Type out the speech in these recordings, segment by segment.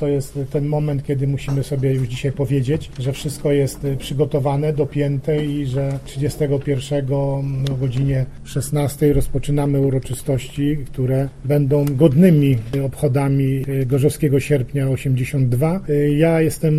To jest ten moment, kiedy musimy sobie już dzisiaj powiedzieć, że wszystko jest przygotowane, dopięte i że 31 o godzinie 16 rozpoczynamy uroczystości, które będą godnymi obchodami Gorzowskiego Sierpnia 82. Ja jestem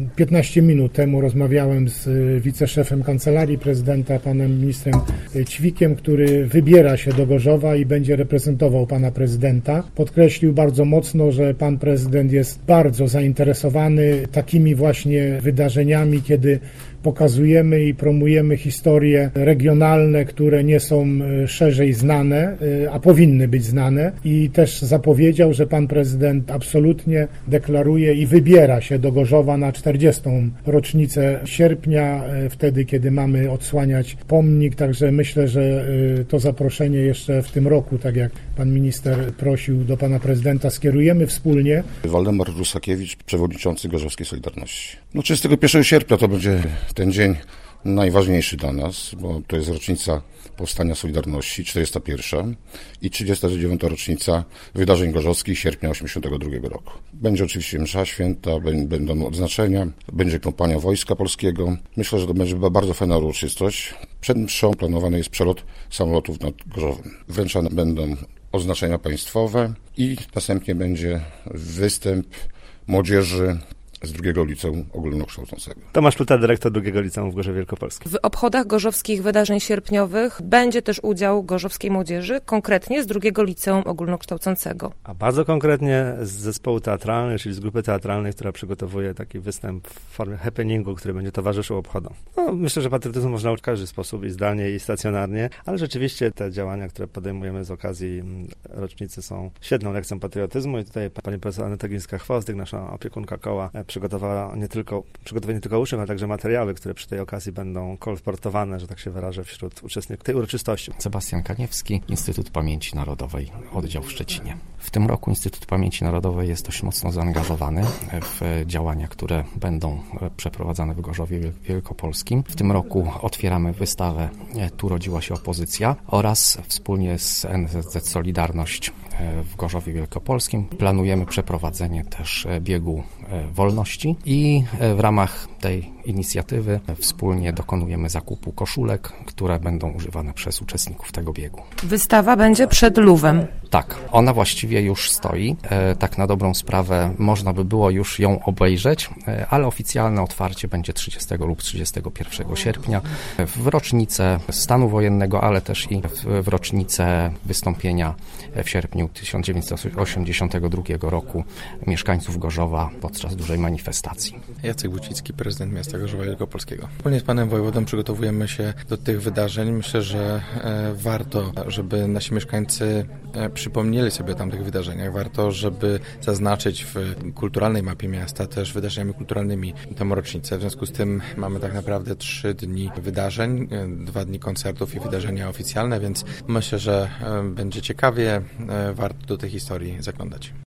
15 minut temu rozmawiałem z wiceszefem Kancelarii Prezydenta, panem ministrem Ćwikiem, który wybiera się do Gorzowa i będzie reprezentował pana prezydenta. Podkreślił bardzo mocno, że pan prezydent jest bardzo zainteresowany takimi właśnie wydarzeniami, kiedy pokazujemy i promujemy historie regionalne, które nie są szerzej znane, a powinny być znane. I też zapowiedział, że pan prezydent absolutnie deklaruje i wybiera się do Gorzowa na 40. rocznicę sierpnia, wtedy, kiedy mamy odsłaniać pomnik. Także myślę, że to zaproszenie jeszcze w tym roku, tak jak pan minister prosił, do pana prezydenta skierujemy wspólnie. Waldemar Rusakiewicz, przewodniczący Gorzowskiej Solidarności. 31 sierpnia to będzie ten dzień najważniejszy dla nas, bo to jest rocznica powstania Solidarności, 41. i 39. rocznica wydarzeń gorzowskich sierpnia 82 roku. Będzie oczywiście msza święta, będą odznaczenia, będzie kompania Wojska Polskiego. Myślę, że to będzie bardzo fajna uroczystość. Przed mszą planowany jest przelot samolotów nad Gorzowem. Wręczane będą oznaczenia państwowe i następnie będzie występ młodzieży z drugiego liceum ogólnokształcącego. Tomasz Pluta, dyrektor drugiego liceum w Gorzowie Wielkopolskim. W obchodach gorzowskich wydarzeń sierpniowych będzie też udział gorzowskiej młodzieży, konkretnie z drugiego liceum ogólnokształcącego. A bardzo konkretnie z zespołu teatralnego, czyli z grupy teatralnej, która przygotowuje taki występ w formie happeningu, który będzie towarzyszył obchodom. Myślę, że patriotyzm można uczyć w każdy sposób, i zdalnie, i stacjonarnie, ale rzeczywiście te działania, które podejmujemy z okazji rocznicy, są świetną lekcją patriotyzmu i tutaj pani profesor Aneta Glińska-Chwostych, nasza opiekunka koła, przygotowała nie tylko uczniów, ale także materiały, które przy tej okazji będą kolportowane, że tak się wyrażę, wśród uczestników tej uroczystości. Sebastian Kaniewski, Instytut Pamięci Narodowej, oddział w Szczecinie. W tym roku Instytut Pamięci Narodowej jest dość mocno zaangażowany w działania, które będą przeprowadzane w Gorzowie Wielkopolskim. W tym roku otwieramy wystawę Tu rodziła się opozycja oraz wspólnie z NSZZ Solidarność w Gorzowie Wielkopolskim planujemy przeprowadzenie też biegu wolności i w ramach tej inicjatywy wspólnie dokonujemy zakupu koszulek, które będą używane przez uczestników tego biegu. Wystawa będzie przed Luwem. Tak, ona właściwie już stoi. Tak na dobrą sprawę można by było już ją obejrzeć, ale oficjalne otwarcie będzie 30 lub 31 sierpnia w rocznicę stanu wojennego, ale też i w rocznicę wystąpienia w sierpniu 1982 roku mieszkańców Gorzowa podczas dużej manifestacji. Jacek Bucicki, prezydent miasta Gorzowa Wielkopolskiego. Wspólnie z panem wojewodą przygotowujemy się do tych wydarzeń. Myślę, że warto, żeby nasi mieszkańcy przypomnieli sobie o tamtych wydarzeniach. Warto, żeby zaznaczyć w kulturalnej mapie miasta też wydarzeniami kulturalnymi tę rocznicę. W związku z tym mamy tak naprawdę 3 dni wydarzeń, 2 dni koncertów i wydarzenia oficjalne, więc myślę, że będzie ciekawie, warto do tej historii zaglądać.